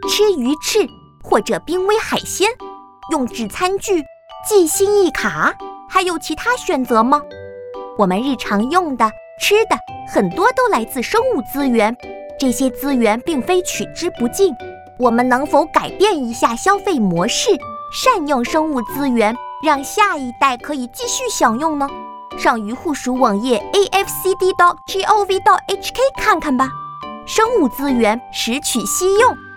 吃鱼翅或者濒危海鲜，用纸餐具，即心一卡，还有其他选择吗？我们日常用的、吃的很多都来自生物资源，这些资源并非取之不尽，我们能否改变一下消费模式，善用生物资源，让下一代可以继续享用呢？上渔护署网页 afcd.gov.hk 看看吧。生物资源实取稀用。